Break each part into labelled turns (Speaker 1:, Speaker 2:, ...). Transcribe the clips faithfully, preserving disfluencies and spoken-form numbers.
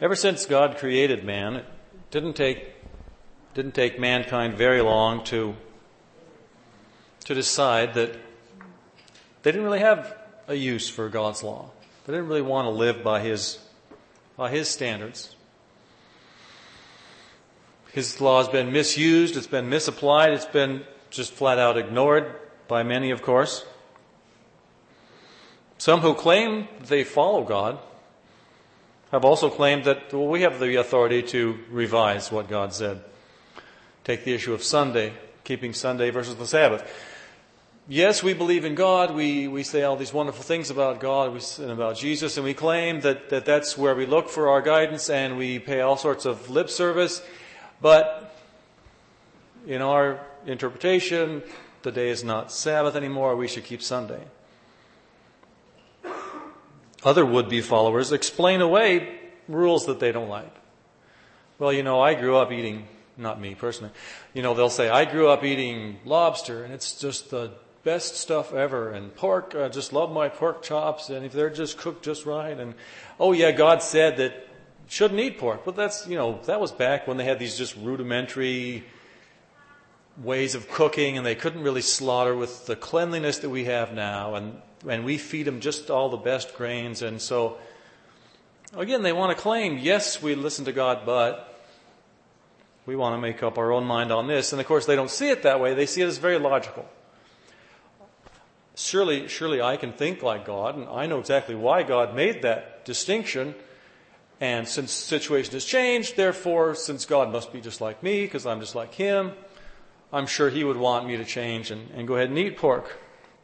Speaker 1: Ever since God created man, it didn't take didn't take mankind very long to to decide that they didn't really have a use for God's law. They didn't really want to live by his by his standards. His law has been misused, it's been misapplied, it's been just flat out ignored by many, of course. Some who claim they follow God have also claimed that, well, we have the authority to revise what God said. Take the issue of Sunday, keeping Sunday versus the Sabbath. Yes, we believe in God. We, we say all these wonderful things about God and about Jesus, and we claim that, that that's where we look for our guidance, and we pay all sorts of lip service. But in our interpretation, the day is not Sabbath anymore. We should keep Sunday. Other would-be followers explain away rules that they don't like. Well, you know, I grew up eating, not me personally, you know, they'll say, I grew up eating lobster, and it's just the best stuff ever. And pork, I just love my pork chops, and if they're just cooked just right. And, oh yeah, God said that you shouldn't eat pork. But that's, you know, that was back when they had these just rudimentary ways of cooking, and they couldn't really slaughter with the cleanliness that we have now. And And we feed them just all the best grains. And so, again, they want to claim, yes, we listen to God, but we want to make up our own mind on this. And, of course, they don't see it that way. They see it as very logical. Surely, surely I can think like God, and I know exactly why God made that distinction. And since the situation has changed, therefore, since God must be just like me, because I'm just like him, I'm sure he would want me to change and, and go ahead and eat pork.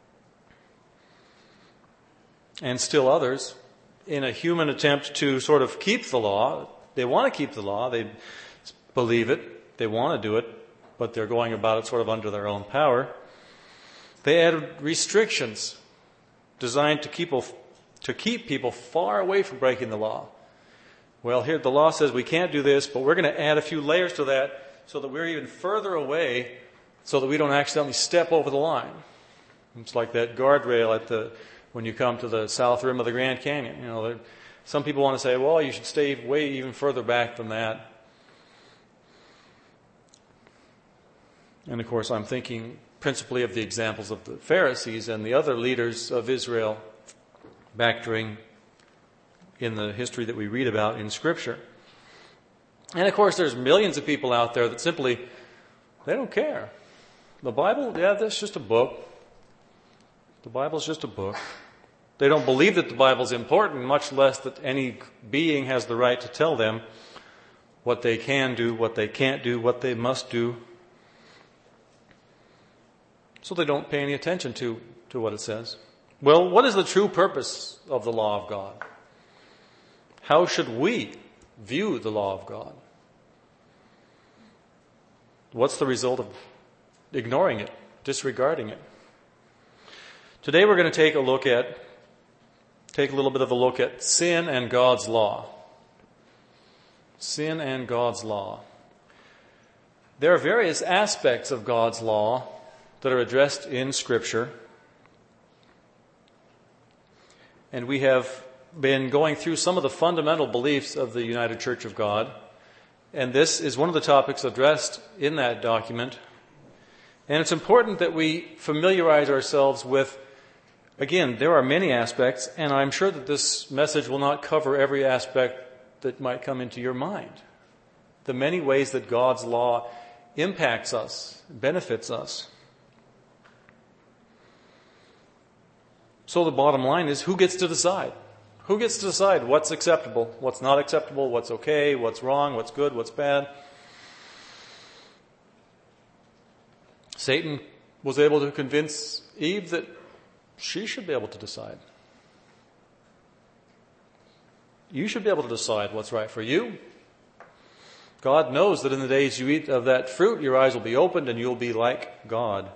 Speaker 1: And still others, in a human attempt to sort of keep the law, they want to keep the law, they believe it, they want to do it, but they're going about it sort of under their own power. They added restrictions designed to keep, to keep people far away from breaking the law. Well, here the law says we can't do this, but we're going to add a few layers to that so that we're even further away so that we don't accidentally step over the line. It's like that guardrail at the when you come to the south rim of the Grand Canyon. You know, there, some people want to say, well, you should stay way even further back than that. And, of course, I'm thinking principally of the examples of the Pharisees and the other leaders of Israel back during, in the history that we read about in Scripture. And, of course, there's millions of people out there that simply, they don't care. The Bible, yeah, that's just a book. The Bible's just a book. They don't believe that the Bible's important, much less that any being has the right to tell them what they can do, what they can't do, what they must do. So they don't pay any attention to, to what it says. Well, what is the true purpose of the law of God? How should we view the law of God? What's the result of ignoring it, disregarding it? Today we're going to take a look at, take a little bit of a look at sin and God's law. Sin and God's law. There are various aspects of God's law that are addressed in Scripture. And we have been going through some of the fundamental beliefs of the United Church of God. And this is one of the topics addressed in that document. And it's important that we familiarize ourselves with, again, there are many aspects, and I'm sure that this message will not cover every aspect that might come into your mind. The many ways that God's law impacts us, benefits us. So the bottom line is, who gets to decide? Who gets to decide what's acceptable, what's not acceptable, what's okay, what's wrong, what's good, what's bad? Satan was able to convince Eve that she should be able to decide. You should be able to decide what's right for you. God knows that in the days you eat of that fruit, your eyes will be opened and you'll be like God.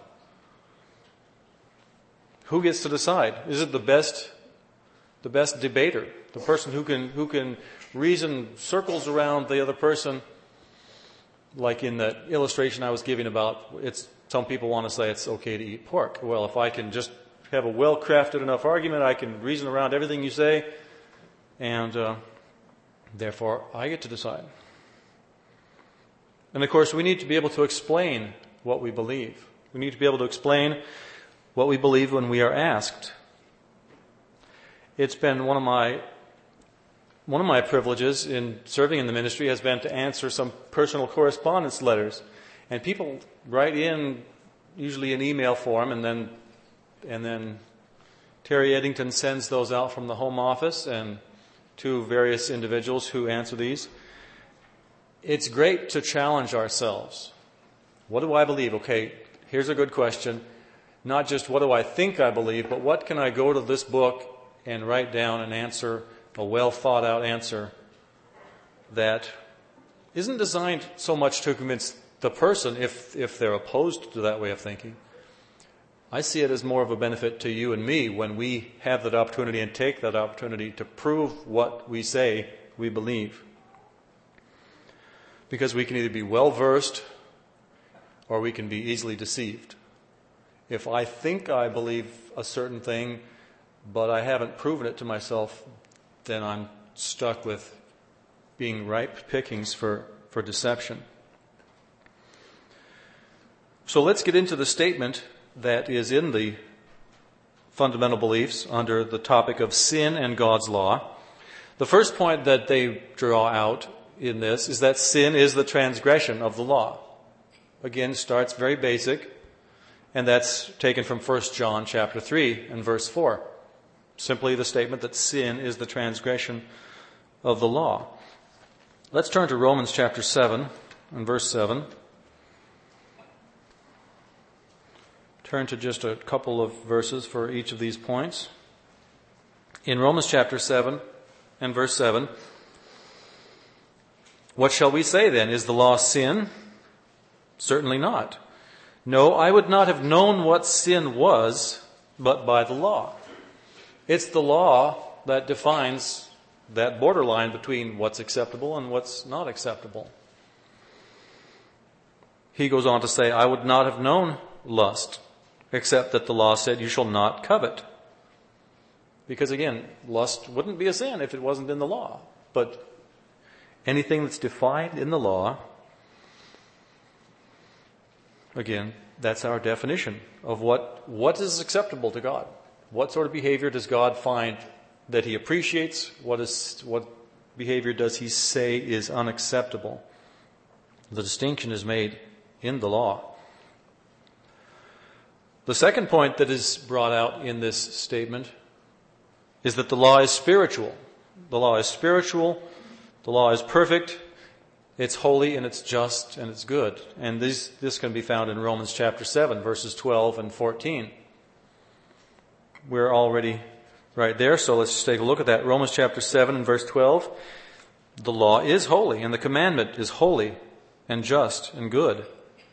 Speaker 1: Who gets to decide? Is it the best, the best debater? The person who can, who can reason circles around the other person? Like in that illustration I was giving about, it's, some people want to say it's okay to eat pork. Well, if I can just have a well-crafted enough argument, I can reason around everything you say, and uh, Therefore, I get to decide. And of course, we need to be able to explain what we believe. We need to be able to explain what we believe when we are asked. It's been one of my one of my privileges in serving in the ministry has been to answer some personal correspondence letters. And people write in usually an email form, and then and then Terry Eddington sends those out from the home office and to various individuals who answer these. It's great to challenge ourselves. What do I believe? Okay, here's a good question. Not just what do I think I believe, but what can I go to this book and write down and answer, a well thought out answer that isn't designed so much to convince the person if, if they're opposed to that way of thinking. I see it as more of a benefit to you and me when we have that opportunity and take that opportunity to prove what we say we believe. Because we can either be well versed or we can be easily deceived. If I think I believe a certain thing, but I haven't proven it to myself, then I'm stuck with being ripe pickings for, for deception. So let's get into the statement that is in the fundamental beliefs under the topic of sin and God's law. The first point that they draw out in this is that sin is the transgression of the law. Again, starts very basic, and that's taken from First John chapter three and verse four. Simply the statement that sin is the transgression of the law. Let's turn to Romans chapter seven and verse seven. Turn to just a couple of verses for each of these points. In Romans chapter seven and verse seven, what shall we say then? Is the law sin? Certainly not. No, I would not have known what sin was, but by the law. It's the law that defines that borderline between what's acceptable and what's not acceptable. He goes on to say, I would not have known lust, except that the law said you shall not covet. Because again, lust wouldn't be a sin if it wasn't in the law. But anything that's defined in the law, again, that's our definition of what, what is acceptable to God. What sort of behavior does God find that he appreciates? What is, what behavior does he say is unacceptable? The distinction is made in the law. The second point that is brought out in this statement is that the law is spiritual. The law is spiritual. The law is perfect. It's holy and it's just and it's good. And this, this can be found in Romans chapter seven, verses twelve and fourteen. We're already right there, so let's just take a look at that. Romans chapter seven and verse twelve. The law is holy and the commandment is holy and just and good.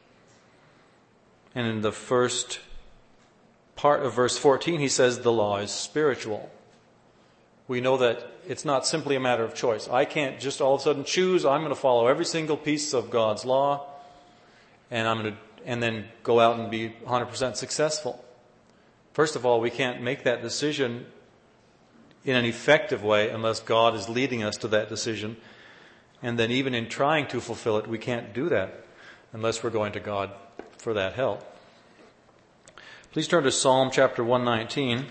Speaker 1: And in the first part of verse fourteen, he says the law is spiritual. We know that it's not simply a matter of choice. I can't just all of a sudden choose, I'm going to follow every single piece of God's law, and I'm going to, and then go out and be one hundred percent successful. First of all, we can't make that decision in an effective way unless God is leading us to that decision. And then even in trying to fulfill it, we can't do that unless we're going to God for that help. Please turn to Psalm chapter one nineteen.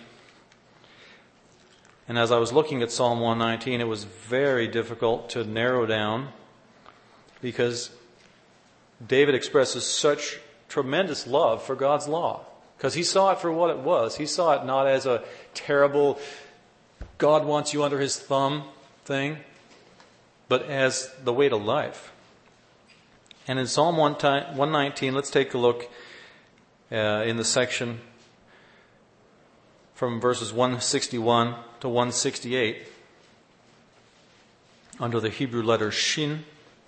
Speaker 1: And as I was looking at Psalm one nineteen, it was very difficult to narrow down because David expresses such tremendous love for God's law. Because he saw it for what it was. He saw it not as a terrible, God wants you under his thumb thing, but as the way to life. And in Psalm one nineteen, let's take a look uh, in the section from verses one sixty-one to one sixty-eight under the Hebrew letter Shin.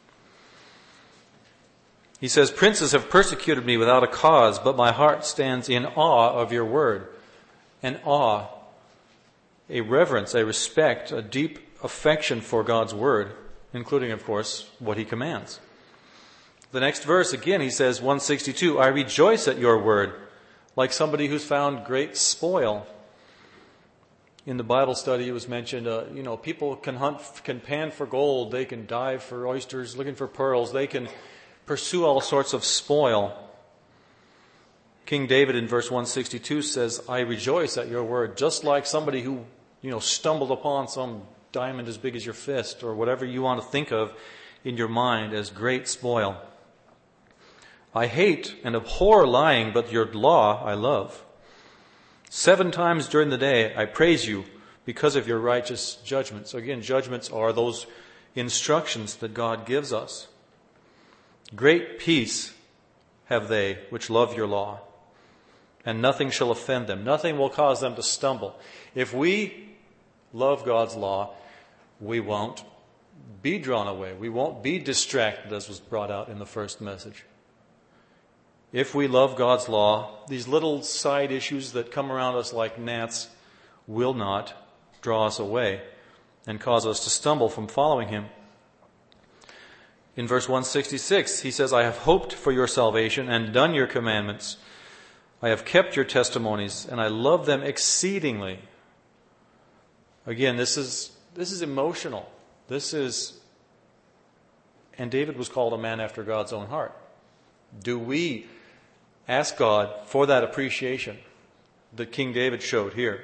Speaker 1: He says, princes have persecuted me without a cause, but my heart stands in awe of your word. An awe, a reverence, a respect, a deep affection for God's word, including, of course, what he commands. The next verse, again, he says, one sixty-two, I rejoice at your word, like somebody who's found great spoil. In the Bible study, it was mentioned, uh, you know, people can hunt, can pan for gold, they can dive for oysters, looking for pearls, they can pursue all sorts of spoil. King David in verse one sixty-two says, I rejoice at your word, just like somebody who, you know, stumbled upon some diamond as big as your fist, or whatever you want to think of in your mind as great spoil. I hate and abhor lying, but your law I love. Seven times during the day I praise you because of your righteous judgments. So again, judgments are those instructions that God gives us. Great peace have they which love your law, and nothing shall offend them. Nothing will cause them to stumble. If we love God's law, we won't be drawn away. We won't be distracted, as was brought out in the first message. If we love God's law, these little side issues that come around us like gnats will not draw us away and cause us to stumble from following Him. In verse one sixty-six, he says, I have hoped for your salvation and done your commandments. I have kept your testimonies and I love them exceedingly. Again, this is this is emotional. This is, and David was called a man after God's own heart. Do we ask God for that appreciation that King David showed here?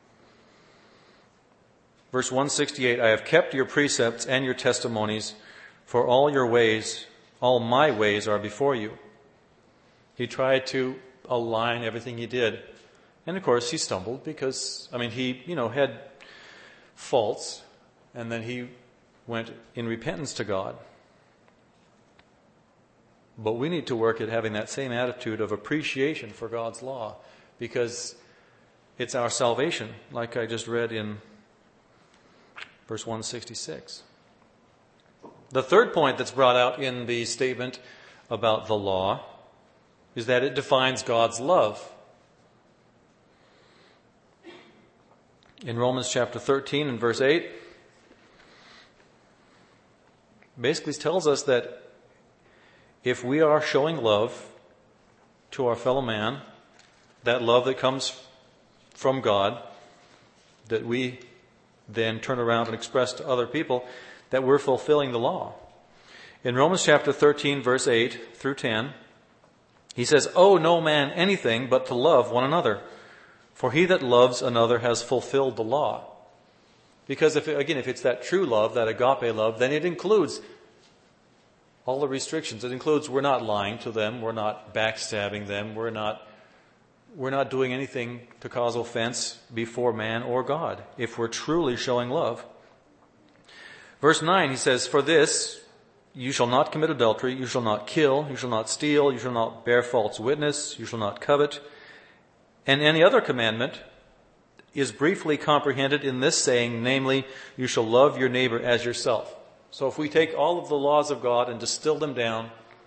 Speaker 1: Verse one sixty-eight, I have kept your precepts and your testimonies, for all your ways, all my ways are before you. He tried to align everything he did. And of course he stumbled because, I mean, he, you know, had faults, and then he went in repentance to God. But we need to work at having that same attitude of appreciation for God's law, because it's our salvation, like I just read in verse one sixty-six. The third point that's brought out in the statement about the law is that it defines God's love. In Romans chapter thirteen and verse eight, basically tells us that if we are showing love to our fellow man, that love that comes from God, that we then turn around and express to other people, that we're fulfilling the law. In Romans chapter thirteen, verse eight through ten, he says, owe no man anything but to love one another, for he that loves another has fulfilled the law. Because, if again, if it's that true love, that agape love, then it includes all the restrictions. It includes we're not lying to them, we're not backstabbing them, we're not we're not doing anything to cause offense before man or God, if we're truly showing love. Verse nine, he says, for this you shall not commit adultery, you shall not kill, you shall not steal, you shall not bear false witness, you shall not covet. And any other commandment is briefly comprehended in this saying, namely, you shall love your neighbor as yourself. So if we take all of the laws of God and distill them down,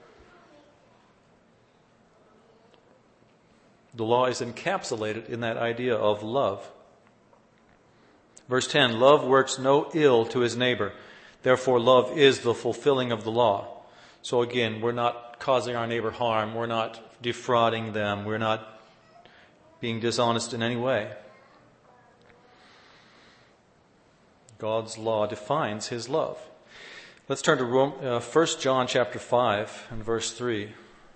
Speaker 1: the law is encapsulated in that idea of love. Verse ten, love works no ill to his neighbor. Therefore, love is the fulfilling of the law. So again, we're not causing our neighbor harm. We're not defrauding them. We're not being dishonest in any way. God's law defines his love. Let's turn to Rome, uh, First John chapter five and verse three.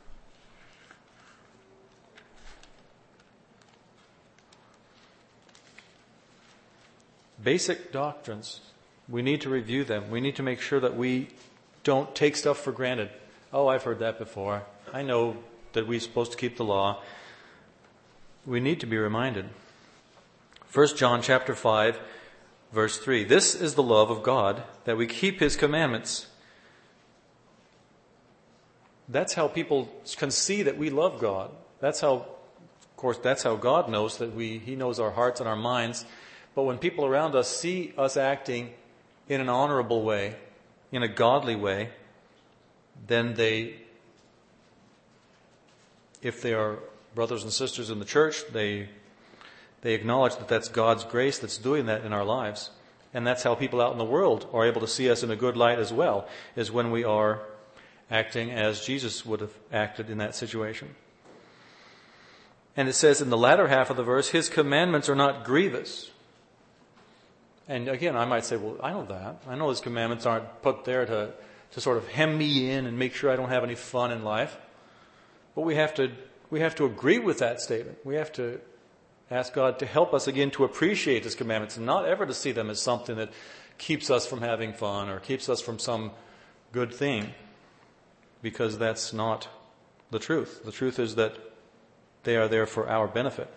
Speaker 1: Basic doctrines. We need to review them. We need to make sure that we don't take stuff for granted. Oh, I've heard that before. I know that we're supposed to keep the law. We need to be reminded. First John chapter five, verse three. This is the love of God, that we keep his commandments. That's how people can see that we love God. That's how, of course, that's how God knows that we, he knows our hearts and our minds. But when people around us see us acting in an honorable way, in a godly way, then they, if they are brothers and sisters in the church, they they acknowledge that that's God's grace that's doing that in our lives. And that's how people out in the world are able to see us in a good light as well, is when we are acting as Jesus would have acted in that situation. And it says in the latter half of the verse, his commandments are not grievous. And again, I might say, well, I know that. I know those commandments aren't put there to, to sort of hem me in and make sure I don't have any fun in life. But we have to we have to agree with that statement. We have to ask God to help us again to appreciate His commandments and not ever to see them as something that keeps us from having fun or keeps us from some good thing, because that's not the truth. The truth is that they are there for our benefit.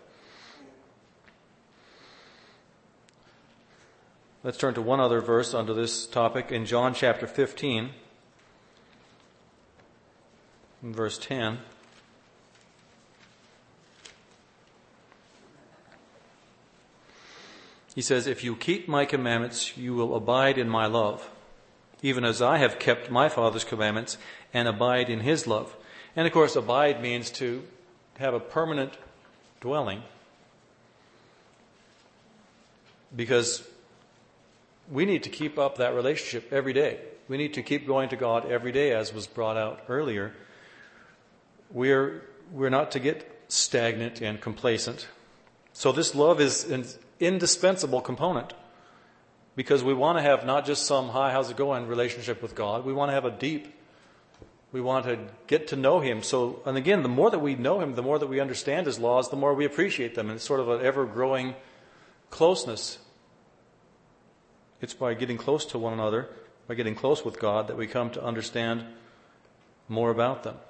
Speaker 1: Let's turn to one other verse under this topic in John chapter fifteen, in verse ten. He says, "If you keep my commandments, you will abide in my love, even as I have kept my Father's commandments and abide in His love." And of course, abide means to have a permanent dwelling, because we need to keep up that relationship every day. We need to keep going to God every day, as was brought out earlier. We're, we're not to get stagnant and complacent. So this love is an indispensable component, because we want to have not just some hi, how's it going relationship with God. We want to have a deep, we want to get to know Him. So, and again, the more that we know Him, the more that we understand His laws, the more we appreciate them. And it's sort of an ever-growing closeness. It's by getting close to one another, by getting close with God, that we come to understand more about them.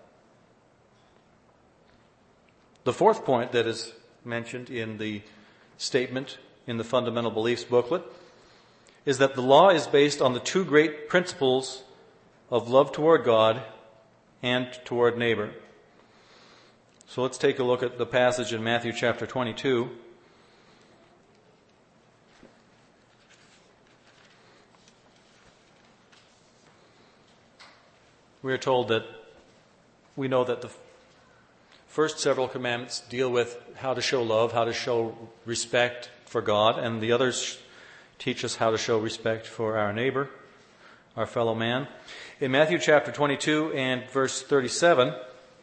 Speaker 1: The fourth point that is mentioned in the statement in the Fundamental Beliefs booklet is that the law is based on the two great principles of love toward God and toward neighbor. So let's take a look at the passage in Matthew chapter twenty-two. We are told that we know that the first several commandments deal with how to show love, how to show respect for God, and the others teach us how to show respect for our neighbor, our fellow man. In Matthew chapter twenty-two and verse thirty-seven,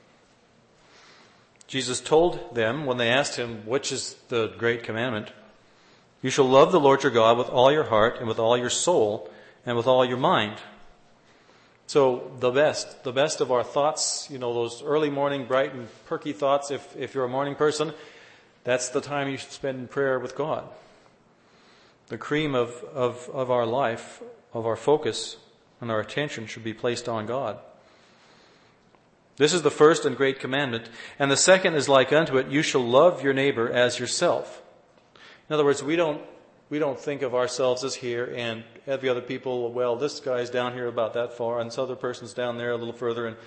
Speaker 1: Jesus told them, when they asked Him, which is the great commandment, "You shall love the Lord your God with all your heart and with all your soul and with all your mind." So the best, the best of our thoughts, you know, those early morning bright and perky thoughts, if, if you're a morning person, that's the time you should spend in prayer with God. The cream of, of, of our life, of our focus and our attention should be placed on God. This is the first and great commandment. And the second is like unto it, "You shall love your neighbor as yourself." In other words, we don't We don't think of ourselves as here and every other people, well, this guy's down here about that far and this other person's down there a little further. And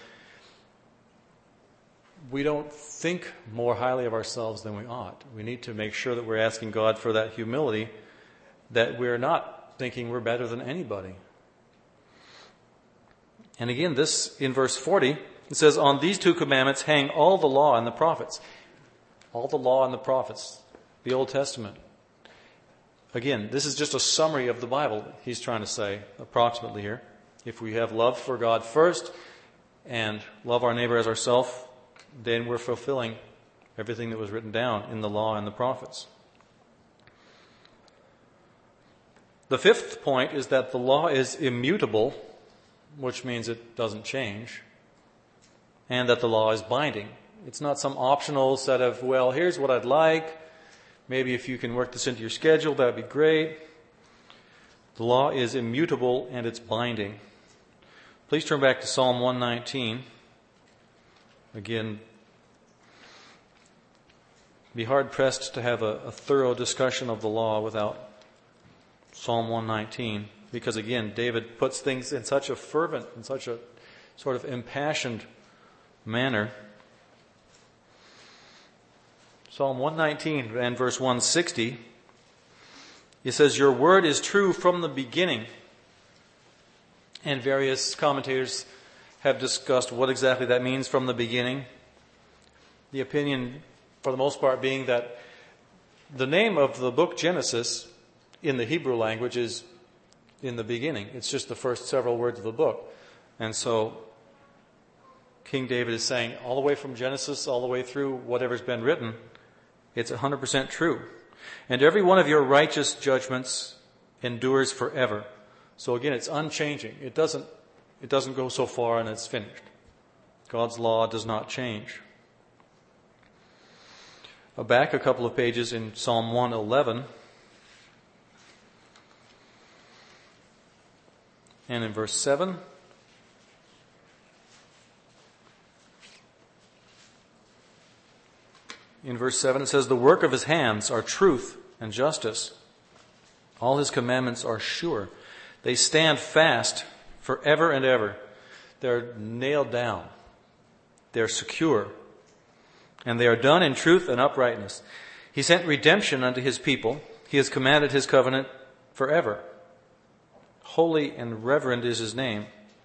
Speaker 1: we don't think more highly of ourselves than we ought. We need to make sure that we're asking God for that humility, that we're not thinking we're better than anybody. And again, this in verse forty, it says, "On these two commandments hang all the law and the prophets." All the law and the prophets, the Old Testament. Again, this is just a summary of the Bible, he's trying to say, approximately here. If we have love for God first and love our neighbor as ourselves, then we're fulfilling everything that was written down in the law and the prophets. The fifth point is that the law is immutable, which means it doesn't change, and that the law is binding. It's not some optional set of, well, here's what I'd like. Maybe if you can work this into your schedule, that would be great. The law is immutable and it's binding. Please turn back to Psalm one nineteen. Again, be hard-pressed to have a, a thorough discussion of the law without Psalm one nineteen. Because again, David puts things in such a fervent, in such a sort of impassioned manner. Psalm one nineteen and verse one sixty, it says, "Your word is true from the beginning." And various commentators have discussed what exactly that means, from the beginning. The opinion, for the most part, being that the name of the book Genesis in the Hebrew language is in the beginning. It's just the first several words of the book. And so King David is saying all the way from Genesis, all the way through whatever's been written, it's one hundred percent true. "And every one of your righteous judgments endures forever. So again, it's unchanging. It doesn't, it doesn't go so far and it's finished. God's law does not change. Back a couple of pages in Psalm one eleven and in verse seven. In verse seven it says, "The work of his hands are truth and justice. All his commandments are sure. They stand fast forever and ever." They're nailed down. They're secure. And they are done in truth and uprightness. He sent redemption unto his people. He has commanded his covenant forever. Holy and reverend is his name.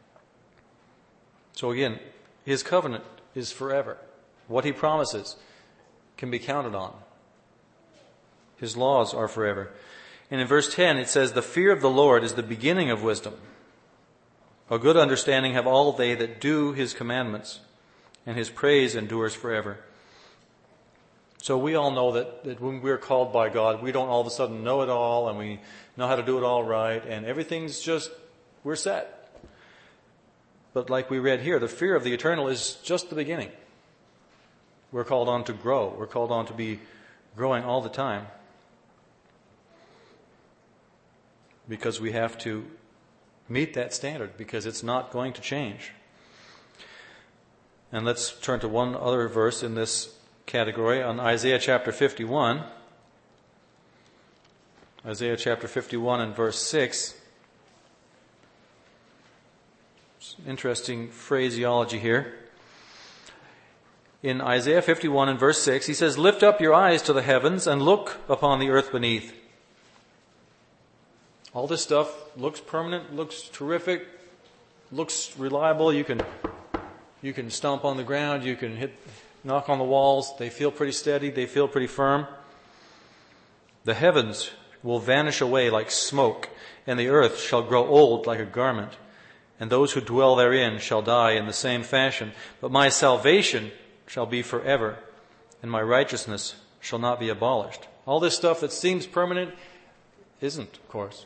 Speaker 1: So again, his covenant is forever. What he promises can be counted on. His laws are forever. And in verse ten it says, "The fear of the Lord is the beginning of wisdom. A good understanding have all they that do his commandments, and his praise endures forever." So we all know that, that when we're called by God, we don't all of a sudden know it all and we know how to do it all right and everything's just, we're set. But like we read here, the fear of the eternal is just the beginning. We're called on to grow. We're called on to be growing all the time. Because we have to meet that standard, because it's not going to change. And let's turn to one other verse in this category, on Isaiah chapter fifty-one. Isaiah chapter fifty-one and verse six. Interesting phraseology here. In Isaiah fifty-one and verse six, he says, "Lift up your eyes to the heavens and look upon the earth beneath." All this stuff looks permanent, looks terrific, looks reliable. You can you can stomp on the ground, you can hit, knock on the walls. They feel pretty steady, they feel pretty firm. "The heavens will vanish away like smoke, and the earth shall grow old like a garment, and those who dwell therein shall die in the same fashion. But my salvation shall be forever, and my righteousness shall not be abolished." All this stuff that seems permanent isn't, of course.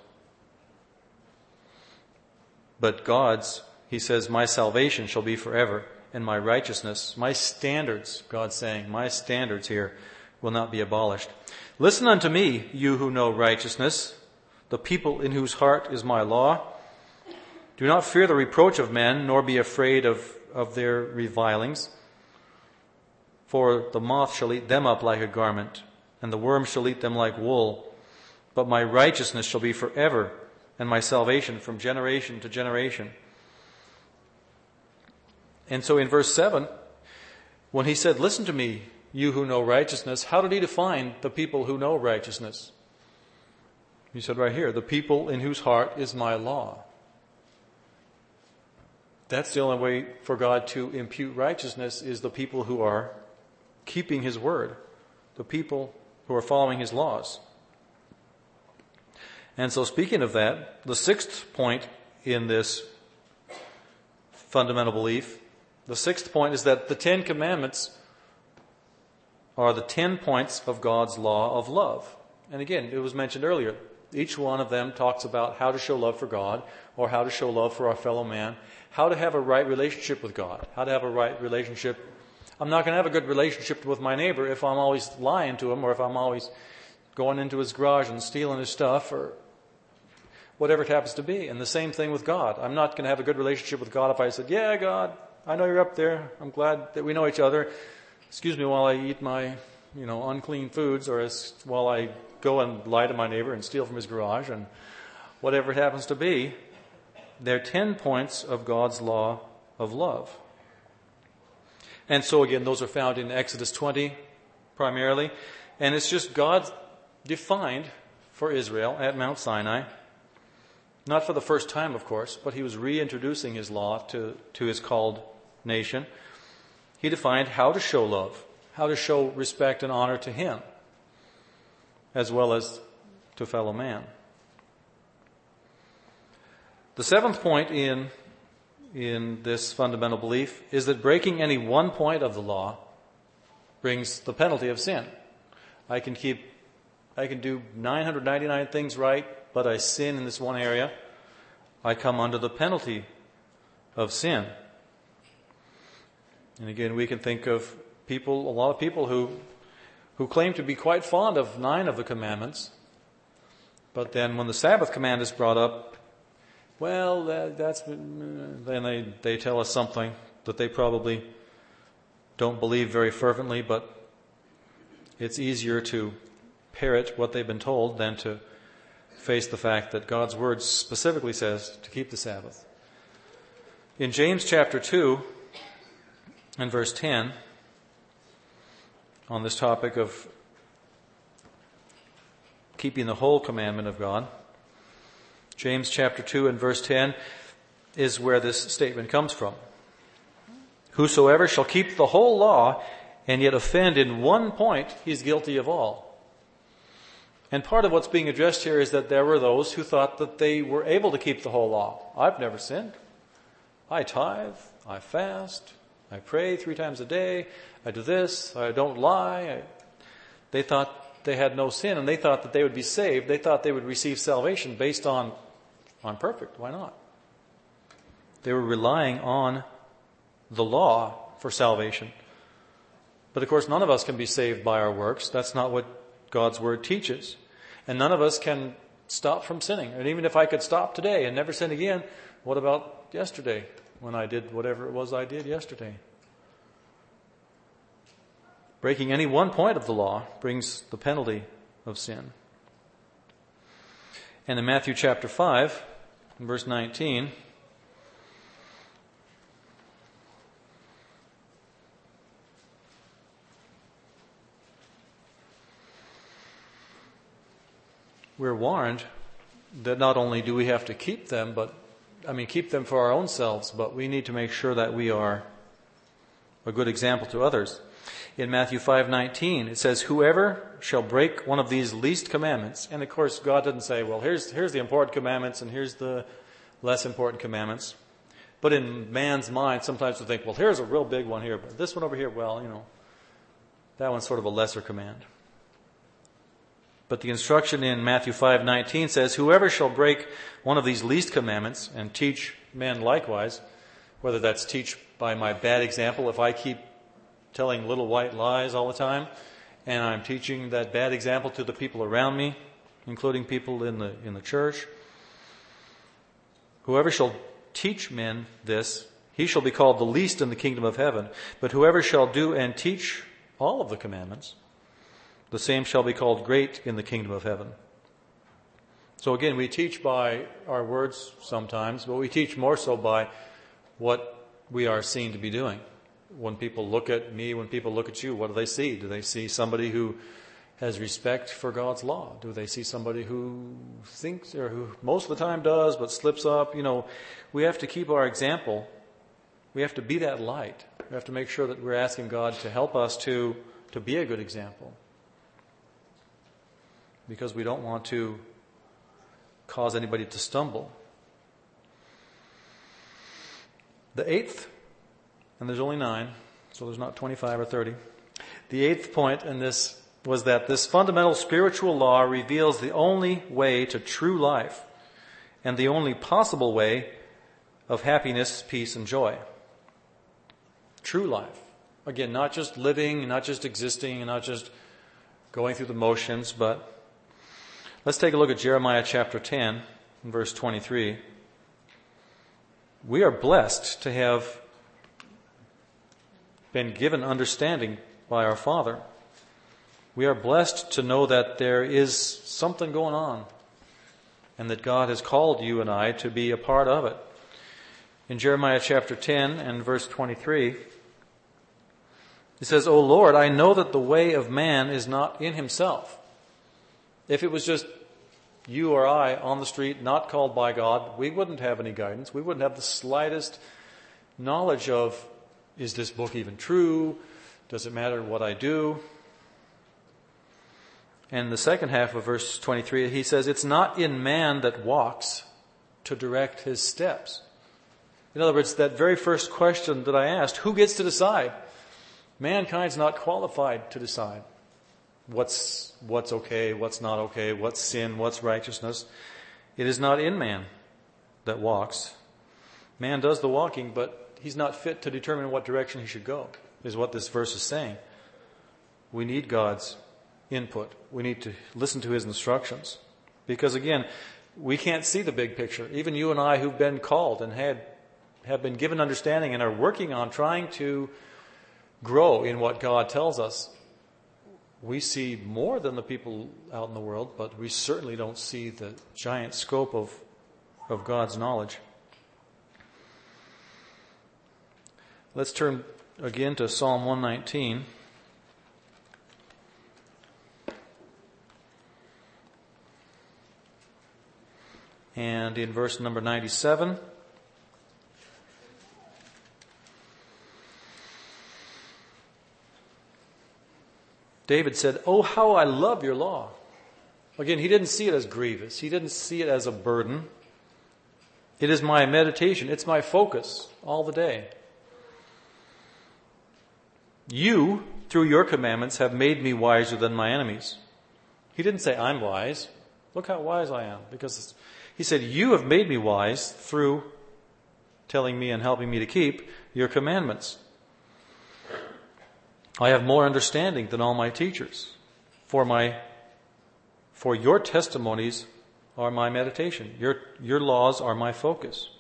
Speaker 1: But God's, he says, "My salvation shall be forever, and my righteousness," my standards, God's saying, my standards here will not be abolished. "Listen unto me, you who know righteousness, the people in whose heart is my law. Do not fear the reproach of men, nor be afraid of, of their revilings. For the moth shall eat them up like a garment, and the worm shall eat them like wool. But my righteousness shall be forever, and my salvation from generation to generation." And so in verse seven, when he said, "Listen to me, you who know righteousness," how did he define the people who know righteousness? He said right here, "The people in whose heart is my law." That's the only way for God to impute righteousness, is the people who are keeping his word, the people who are following his laws. And so speaking of that, the sixth point in this fundamental belief, the sixth point is that the Ten Commandments are the ten points of God's law of love. And again, it was mentioned earlier, each one of them talks about how to show love for God, or how to show love for our fellow man, how to have a right relationship with God, how to have a right relationship. I'm not going to have a good relationship with my neighbor if I'm always lying to him, or if I'm always going into his garage and stealing his stuff, or whatever it happens to be. And the same thing with God. I'm not going to have a good relationship with God if I said, "Yeah, God, I know you're up there. I'm glad that we know each other. Excuse me while I eat my, you know, unclean foods, or as, while I go and lie to my neighbor and steal from his garage," and whatever it happens to be. They're ten points of God's law of love. And so again, those are found in Exodus twenty primarily. And it's just God defined for Israel at Mount Sinai. Not for the first time, of course, but he was reintroducing his law to, to his called nation. He defined how to show love, how to show respect and honor to him, as well as to fellow man. The seventh point in, in this fundamental belief is that breaking any one point of the law brings the penalty of sin. I can keep I can do nine hundred ninety-nine things right, but I sin in this one area. I come under the penalty of sin. And again, we can think of people, a lot of people who who claim to be quite fond of nine of the commandments, but then when the Sabbath command is brought up, well, that, that's then they they tell us something that they probably don't believe very fervently, but it's easier to parrot what they've been told than to face the fact that God's word specifically says to keep the Sabbath. In James chapter two and verse ten, on this topic of keeping the whole commandment of God, James chapter two and verse ten is where this statement comes from. Whosoever shall keep the whole law and yet offend in one point, he's guilty of all. And part of what's being addressed here is that there were those who thought that they were able to keep the whole law. I've never sinned. I tithe, I fast, I pray three times a day, I do this, I don't lie. I... They thought they had no sin, and they thought that they would be saved. They thought they would receive salvation based on, on perfect. Why not? They were relying on the law for salvation. But of course, none of us can be saved by our works. That's not what God's word teaches. And none of us can stop from sinning. And even if I could stop today and never sin again, what about yesterday when I did whatever it was I did yesterday? Breaking any one point of the law brings the penalty of sin. And in Matthew chapter five, verse nineteen, we're warned that not only do we have to keep them, but, I mean, keep them for our own selves, but we need to make sure that we are a good example to others. In Matthew five nineteen, it says, whoever shall break one of these least commandments, and of course God didn't say, well, here's, here's the important commandments and here's the less important commandments. But in man's mind, sometimes we think, well, here's a real big one here, but this one over here, well, you know, that one's sort of a lesser command. But the instruction in Matthew five nineteen says, whoever shall break one of these least commandments and teach men likewise, whether that's teach by my bad example, if I keep telling little white lies all the time, and I'm teaching that bad example to the people around me, including people in the in the church, whoever shall teach men this, he shall be called the least in the kingdom of heaven. But whoever shall do and teach all of the commandments, the same shall be called great in the kingdom of heaven. So again, we teach by our words sometimes, but we teach more so by what we are seen to be doing. When people look at me, when people look at you, what do they see? Do they see somebody who has respect for God's law? Do they see somebody who thinks, or who most of the time does, but slips up? You know, we have to keep our example. We have to be that light. We have to make sure that we're asking God to help us to, to be a good example. Because we don't want to cause anybody to stumble. The eighth, and there's only nine, so there's not twenty-five or thirty. The eighth point in this was that this fundamental spiritual law reveals the only way to true life and the only possible way of happiness, peace, and joy. True life. Again, not just living, not just existing, not just going through the motions, but let's take a look at Jeremiah chapter ten, verse twenty-three. We are blessed to have been given understanding by our Father. We are blessed to know that there is something going on and that God has called you and I to be a part of it. In Jeremiah chapter ten and verse twenty-three, it says, O Lord, I know that the way of man is not in himself. If it was just you or I on the street, not called by God, we wouldn't have any guidance. We wouldn't have the slightest knowledge of, is this book even true? Does it matter what I do? And the second half of verse twenty-three, he says, it's not in man that walks to direct his steps. In other words, that very first question that I asked, who gets to decide? Mankind's not qualified to decide. what's what's okay, what's not okay, what's sin, what's righteousness. It is not in man that walks. Man does the walking, but he's not fit to determine what direction he should go, is what this verse is saying. We need God's input. We need to listen to his instructions. Because again, we can't see the big picture. Even you and I who've been called and had have been given understanding and are working on trying to grow in what God tells us, we see more than the people out in the world, but we certainly don't see the giant scope of, of God's knowledge. Let's turn again to Psalm one nineteen. And in verse number ninety-seven, David said, "Oh, how I love your law." Again, he didn't see it as grievous. He didn't see it as a burden. It is my meditation. It's my focus all the day. You, through your commandments, have made me wiser than my enemies. He didn't say, I'm wise. Look how wise I am. Because he said, you have made me wise through telling me and helping me to keep your commandments. I have more understanding than all my teachers. For my, for your testimonies are my meditation. Your, your laws are my focus.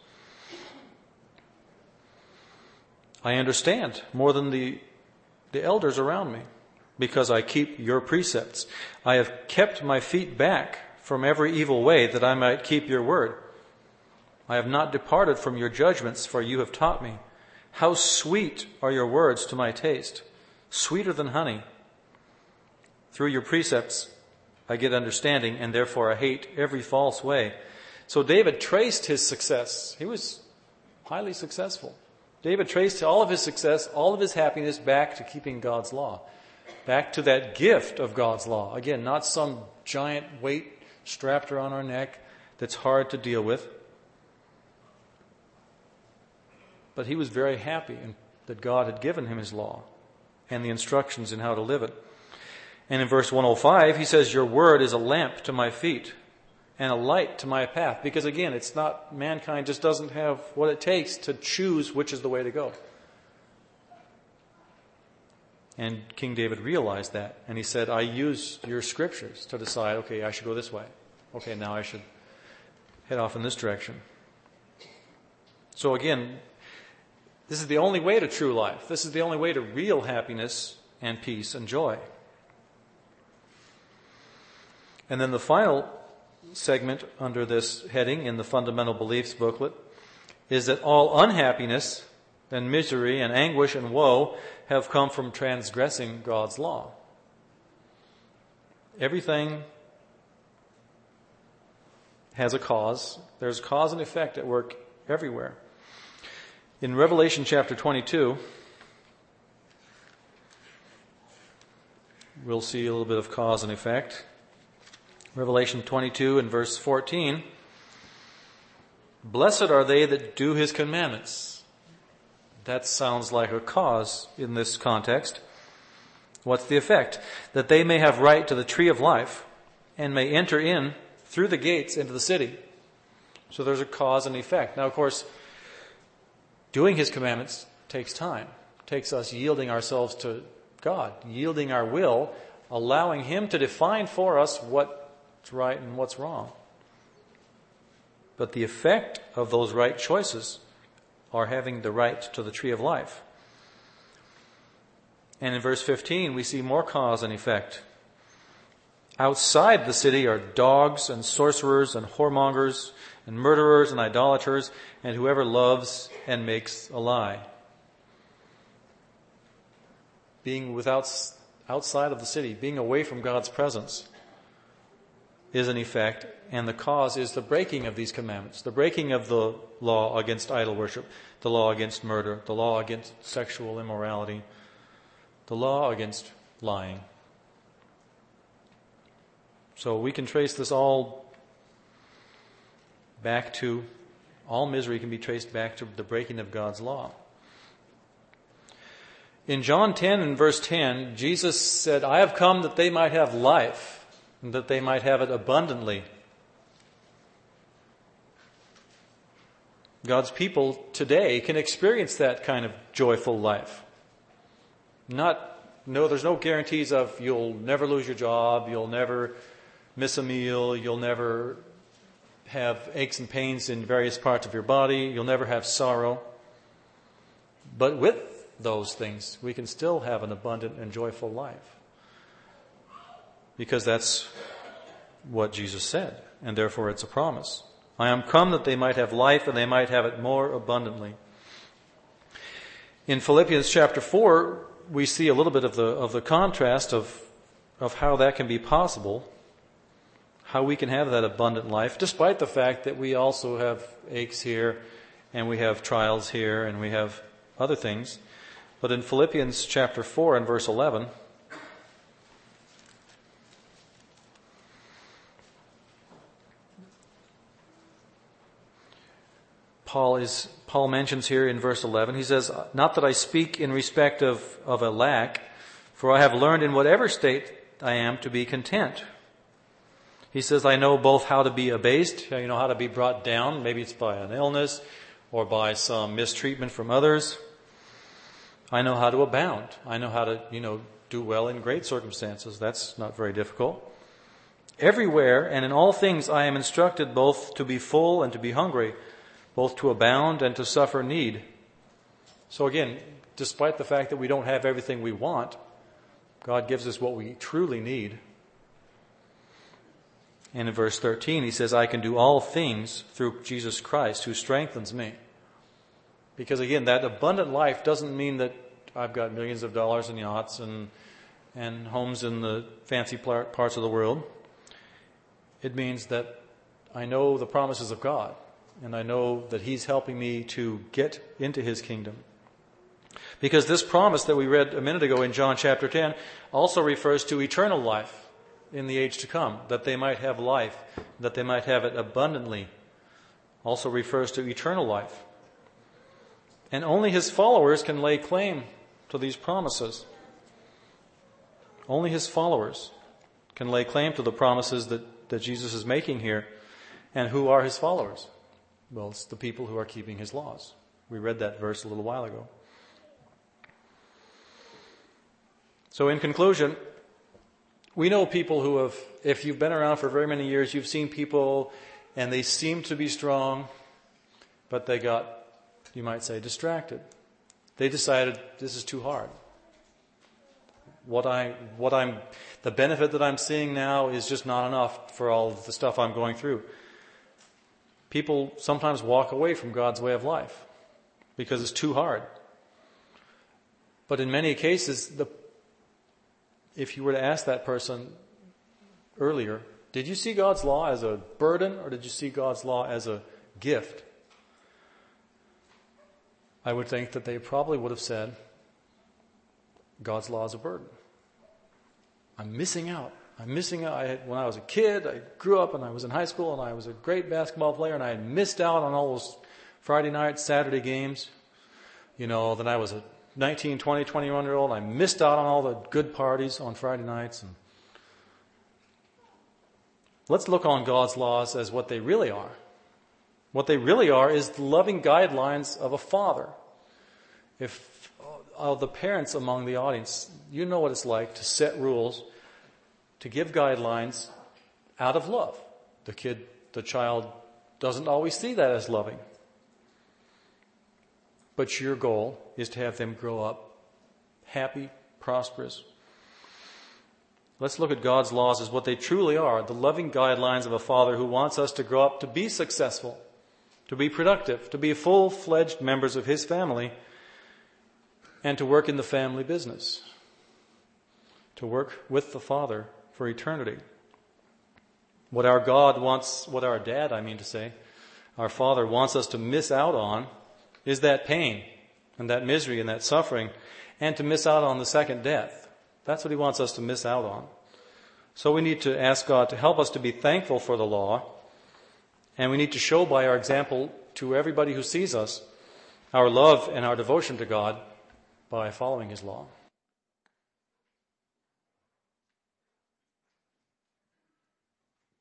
Speaker 1: I understand more than the, the elders around me, because I keep your precepts. I have kept my feet back from every evil way, that I might keep your word. I have not departed from your judgments, for you have taught me. How sweet are your words to my taste, sweeter than honey. Through your precepts I get understanding, and therefore I hate every false way. So David traced his success. He was highly successful. David traced all of his success, all of his happiness back to keeping God's law. Back to that gift of God's law. Again, not some giant weight strapped around our neck that's hard to deal with. But he was very happy that God had given him his law and the instructions in how to live it. And in verse one oh five, he says, your word is a lamp to my feet and a light to my path. Because again, it's not, mankind just doesn't have what it takes to choose which is the way to go. And King David realized that. And he said, I use your scriptures to decide, okay, I should go this way. Okay, now I should head off in this direction. So again, this is the only way to true life. This is the only way to real happiness and peace and joy. And then the final segment under this heading in the Fundamental Beliefs booklet is that all unhappiness and misery and anguish and woe have come from transgressing God's law. Everything has a cause. There's cause and effect at work everywhere. In Revelation chapter twenty-two, we'll see a little bit of cause and effect. Revelation twenty-two and verse fourteen. Blessed are they that do his commandments. That sounds like a cause in this context. What's the effect? That they may have right to the tree of life and may enter in through the gates into the city. So there's a cause and effect. Now, of course, doing his commandments takes time. It takes us yielding ourselves to God, yielding our will, allowing him to define for us what's right and what's wrong. But the effect of those right choices are having the right to the tree of life. And in verse fifteen, we see more cause and effect. Outside the city are dogs and sorcerers and whoremongers and murderers and idolaters and whoever loves and makes a lie. Being without, outside of the city, being away from God's presence is an effect, and the cause is the breaking of these commandments, the breaking of the law against idol worship, the law against murder, the law against sexual immorality, the law against lying. So we can trace this all back to, all misery can be traced back to the breaking of God's law. In John ten and verse ten, Jesus said, I have come that they might have life, and that they might have it abundantly. God's people today can experience that kind of joyful life. Not, no, there's no guarantees of you'll never lose your job, you'll never miss a meal, you'll never have aches and pains in various parts of your body, you'll never have sorrow. But with those things, we can still have an abundant and joyful life. Because that's what Jesus said, and therefore it's a promise. I am come that they might have life and they might have it more abundantly. In Philippians chapter four, we see a little bit of the of the contrast of of how that can be possible, how we can have that abundant life, despite the fact that we also have aches here, and we have trials here, and we have other things. But in Philippians chapter four and verse eleven, Paul is Paul mentions here in verse eleven, he says, not that I speak in respect of, of a lack, for I have learned in whatever state I am to be content. He says, I know both how to be abased, you know, how to be brought down, maybe it's by an illness or by some mistreatment from others. I know how to abound. I know how to, you know, do well in great circumstances. That's not very difficult. Everywhere and in all things I am instructed both to be full and to be hungry, both to abound and to suffer need. So again, despite the fact that we don't have everything we want, God gives us what we truly need. And in verse thirteen, he says, I can do all things through Jesus Christ who strengthens me. Because again, that abundant life doesn't mean that I've got millions of dollars and yachts and, and homes in the fancy parts of the world. It means that I know the promises of God. And I know that He's helping me to get into His kingdom. Because this promise that we read a minute ago in John chapter ten also refers to eternal life in the age to come, that they might have life, that they might have it abundantly. Also refers to eternal life. And only His followers can lay claim to these promises. Only His followers can lay claim to the promises that, that Jesus is making here. And who are His followers? Well, it's the people who are keeping His laws. We read that verse a little while ago. So in conclusion, we know people who have, if you've been around for very many years, you've seen people and they seem to be strong, but they got, you might say, distracted. They decided this is too hard. What I, what I'm, the benefit that I'm seeing now is just not enough for all of the stuff I'm going through. People sometimes walk away from God's way of life because it's too hard. But in many cases, the, if you were to ask that person earlier, did you see God's law as a burden or did you see God's law as a gift? I would think that they probably would have said, God's law is a burden. I'm missing out. I'm missing out. I had, when I was a kid, I grew up and I was in high school and I was a great basketball player and I had missed out on all those Friday night, Saturday games. You know, then I was a nineteen, twenty, twenty-one year old. I missed out on all the good parties on Friday nights. And let's look on God's laws as what they really are. What they really are is the loving guidelines of a father. If uh, the parents among the audience, you know what it's like to set rules, to give guidelines out of love. The kid, the child doesn't always see that as loving. But your goal is to have them grow up happy, prosperous. Let's look at God's laws as what they truly are, the loving guidelines of a father who wants us to grow up to be successful, to be productive, to be full-fledged members of His family, and to work in the family business, to work with the Father for eternity. What our God wants, what our dad, I mean to say, our Father wants us to miss out on is that pain and that misery and that suffering, and to miss out on the second death. That's what He wants us to miss out on. So we need to ask God to help us to be thankful for the law, and we need to show by our example to everybody who sees us our love and our devotion to God by following his law.